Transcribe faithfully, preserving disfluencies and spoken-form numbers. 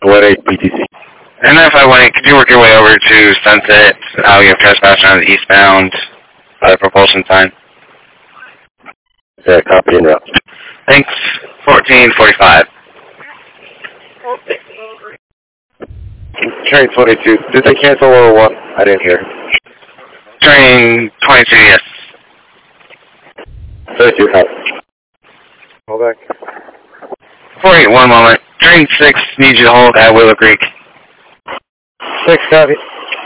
one eight B T C. And nine five one eight, could you work your way over to Sunset? Uh, we have trespass on the eastbound uh, propulsion sign. Yeah, copy and route. Thanks. fourteen forty-five. Train twenty-two, did they cancel or what? I didn't hear. Train twenty-two, yes. thirty-two, copy. Hold back. four eight, one moment. Train six needs you to hold at Willow Creek. six, copy.